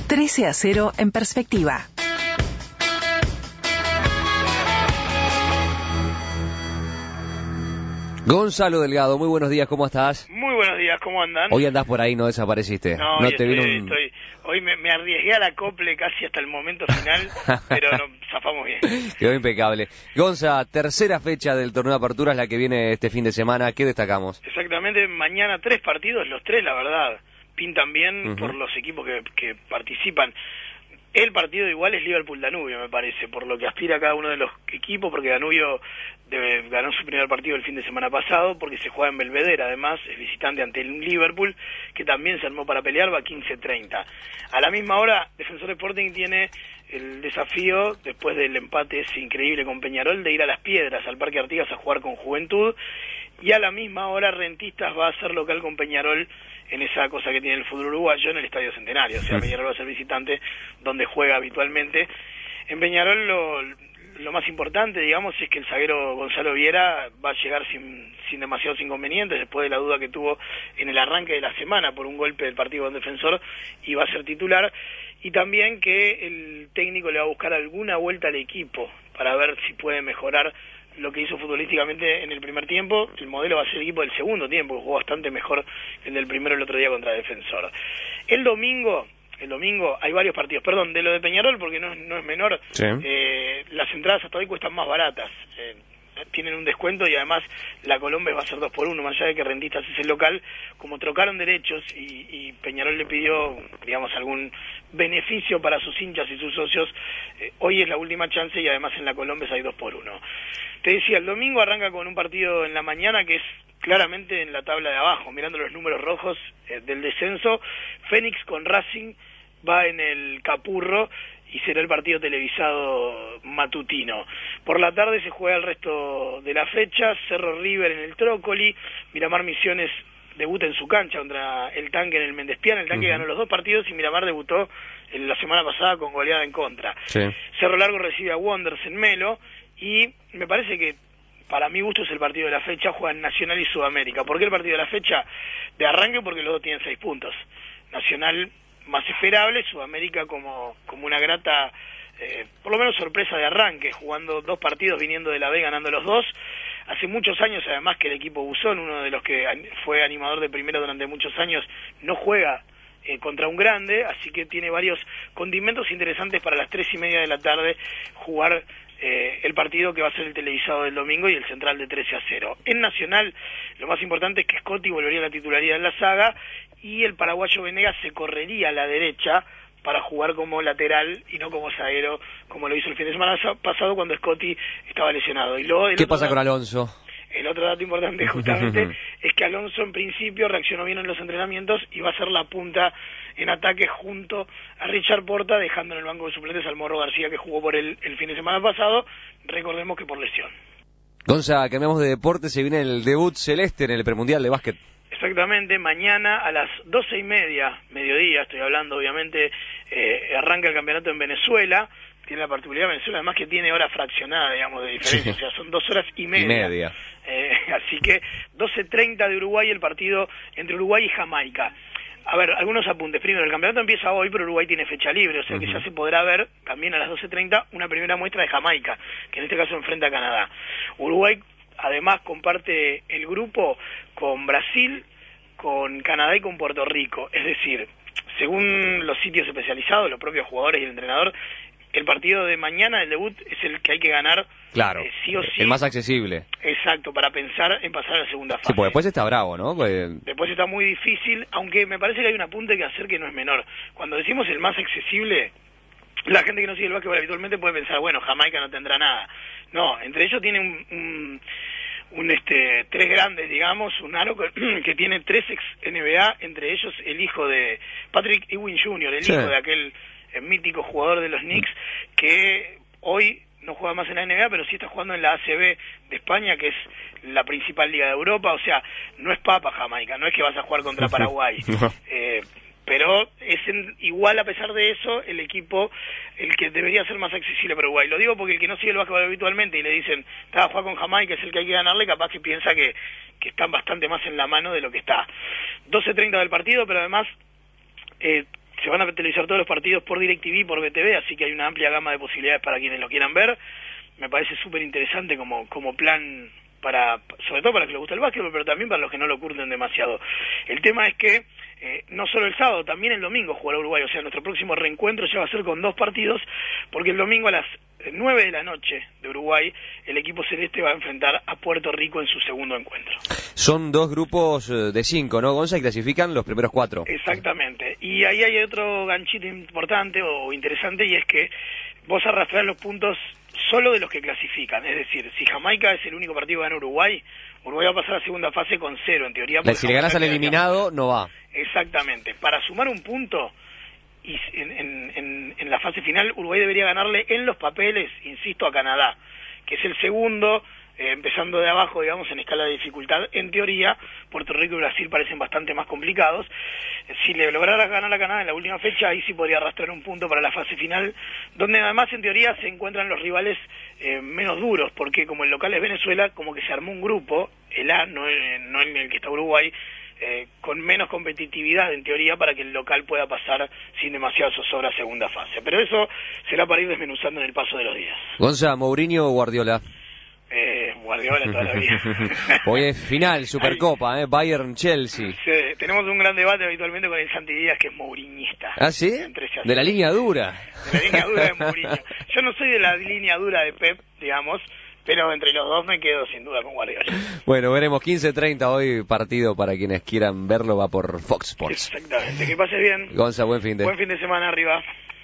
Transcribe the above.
13-0 en perspectiva. Gonzalo Delgado, muy buenos días, ¿cómo estás? Muy buenos días, ¿cómo andan? Hoy andás por ahí, no desapareciste. No te hoy me arriesgué al acople casi hasta el momento final, pero zafamos bien. Quedó impecable. Gonza, tercera fecha del torneo de apertura es la que viene este fin de semana, ¿qué destacamos? Exactamente, mañana 3 partidos, los 3 la verdad pintan bien por los equipos que participan. El partido igual es Liverpool-Danubio, me parece, por lo que aspira cada uno de los equipos, porque Danubio ganó su primer partido el fin de semana pasado, porque se juega en Belvedere, además, es visitante ante el Liverpool, que también se armó para pelear, va 15-30. A la misma hora, Defensor Sporting tiene el desafío, después del empate ese increíble con Peñarol, de ir a Las Piedras, al Parque Artigas, a jugar con Juventud, y a la misma hora Rentistas va a ser local con Peñarol en esa cosa que tiene el fútbol uruguayo en el Estadio Centenario, o sea, Peñarol va a ser visitante donde juega habitualmente. En Peñarol lo más importante, digamos, es que el zaguero Gonzalo Viera va a llegar sin demasiados inconvenientes, después de la duda que tuvo en el arranque de la semana por un golpe del partido con Defensor, y va a ser titular, y también que el técnico le va a buscar alguna vuelta al equipo para ver si puede mejorar lo que hizo futbolísticamente en el primer tiempo. El modelo va a ser el equipo del segundo tiempo, que jugó bastante mejor que el del primero el otro día contra Defensor. El domingo hay varios partidos, perdón, de lo de Peñarol, porque no es menor, sí. Las entradas hasta hoy cuestan más baratas, tienen un descuento, y además la Colombes va a ser 2x1, más allá de que Rentistas es el local. Como trocaron derechos y Peñarol le pidió, digamos, algún beneficio para sus hinchas y sus socios, hoy es la última chance, y además en la Colombes hay 2x1. Te decía, el domingo arranca con un partido en la mañana que es claramente en la tabla de abajo, mirando los números rojos del descenso. Fénix con Racing va en el Capurro y será el partido televisado matutino. Por la tarde se juega el resto de la fecha: Cerro River en el Trócoli, Miramar Misiones debuta en su cancha contra el Tanque en el Mendespián. El Tanque ganó los 2 partidos y Miramar debutó la semana pasada con goleada en contra. Sí. Cerro Largo recibe a Wanderers en Melo, y me parece que para mi gusto es el partido de la fecha. Juegan Nacional y Sudamérica. ¿Por qué el partido de la fecha? De arranque porque los dos tienen 6 puntos. Nacional más esperable, Sudamérica como una grata, por lo menos sorpresa de arranque, jugando 2 partidos, viniendo de la B, ganando los 2. Hace muchos años, además, que el equipo Buzón, uno de los que fue animador de primera durante muchos años, no juega contra un grande, así que tiene varios condimentos interesantes para las 3:30 de la tarde jugar el partido que va a ser el televisado del domingo y el central de 13-0. En Nacional, lo más importante es que Scotti volvería a la titularidad en la saga, y el paraguayo Venegas se correría a la derecha para jugar como lateral y no como zaguero, como lo hizo el fin de semana pasado cuando Scotti estaba lesionado. Y luego, ¿qué pasa con Alonso? El otro dato importante justamente es que Alonso en principio reaccionó bien en los entrenamientos y va a ser la punta en ataque junto a Richard Porta, dejando en el banco de suplentes al Morro García, que jugó por él el fin de semana pasado, recordemos que por lesión. Gonza, cambiamos de deporte, se viene el debut celeste en el premundial de básquet. Exactamente, mañana a las 12:30, mediodía, estoy hablando obviamente, arranca el campeonato en Venezuela. Tiene la particularidad de Venezuela, además, que tiene hora fraccionada, digamos, de diferencia, o sea, son 2 horas y media. Así que 12:30 de Uruguay, el partido entre Uruguay y Jamaica. A ver, algunos apuntes. Primero, el campeonato empieza hoy, pero Uruguay tiene fecha libre, o sea que ya se podrá ver también a las 12:30 una primera muestra de Jamaica, que en este caso enfrenta a Canadá. Uruguay además comparte el grupo con Brasil, con Canadá y con Puerto Rico. Es decir, según los sitios especializados, los propios jugadores y el entrenador, el partido de mañana, el debut, es el que hay que ganar, claro, sí o sí. El más accesible. Exacto, para pensar en pasar a la segunda fase. Sí, pues después está bravo, ¿no? Después está muy difícil, aunque me parece que hay un apunte que hacer que no es menor. Cuando decimos el más accesible, la gente que no sigue el básquetbol habitualmente puede pensar, bueno, Jamaica no tendrá nada. No, entre ellos tiene tres grandes, digamos, un aro que tiene 3 ex NBA, entre ellos el hijo de Patrick Ewing Jr., el hijo de aquel mítico jugador de los Knicks, que hoy no juega más en la NBA, pero sí está jugando en la ACB de España, que es la principal liga de Europa. O sea, no es papa Jamaica, no es que vas a jugar contra Paraguay. Pero es igual, a pesar de eso, el equipo el que debería ser más accesible para Uruguay. Lo digo porque el que no sigue el básquetbol habitualmente y le dicen, estaba a jugar con Jamaica, es el que hay que ganarle, capaz que piensa que están bastante más en la mano de lo que está. 12:30 del partido, pero además se van a televisar todos los partidos por DirecTV, por BTV, así que hay una amplia gama de posibilidades para quienes lo quieran ver. Me parece súper interesante como plan sobre todo para los que les gusta el básquetbol, pero también para los que no lo curten demasiado. El tema es que no solo el sábado, también el domingo jugará Uruguay, o sea, nuestro próximo reencuentro ya va a ser con 2 partidos, porque el domingo a las 9 de la noche de Uruguay, el equipo celeste va a enfrentar a Puerto Rico en su segundo encuentro. Son 2 grupos de 5, ¿no, Gonza? Y clasifican los primeros 4. Exactamente, y ahí hay otro ganchito importante o interesante, y es que vos arrastrás los puntos solo de los que clasifican, es decir, si Jamaica es el único partido que gana Uruguay va a pasar a segunda fase con 0, en teoría. Si le ganas al eliminado, no va. Exactamente, para sumar un punto y en la fase final, Uruguay debería ganarle en los papeles, insisto, a Canadá, que es el segundo, empezando de abajo, digamos, en escala de dificultad. En teoría, Puerto Rico y Brasil parecen bastante más complicados. Si le lograra ganar a Canadá en la última fecha, ahí sí podría arrastrar un punto para la fase final, donde además, en teoría, se encuentran los rivales menos duros, porque como el local es Venezuela, como que se armó un grupo, el A, no en el que está Uruguay, con menos competitividad en teoría, para que el local pueda pasar sin demasiada zozobra a segunda fase. Pero eso será para ir desmenuzando en el paso de los días. Gonza, ¿Mourinho o Guardiola? Guardiola toda la vida. Hoy es final, Supercopa, Bayern-Chelsea. Sí, tenemos un gran debate habitualmente con el Santi Díaz, que es mouriñista. ¿Ah, sí? De la línea dura. De la línea dura de Mourinho. Yo no soy de la línea dura de Pep, digamos, pero entre los dos me quedo sin duda con Guardiola. Bueno, veremos 15:30 hoy, partido para quienes quieran verlo, va por Fox Sports. Exactamente, que pases bien. Gonza, buen fin de semana arriba.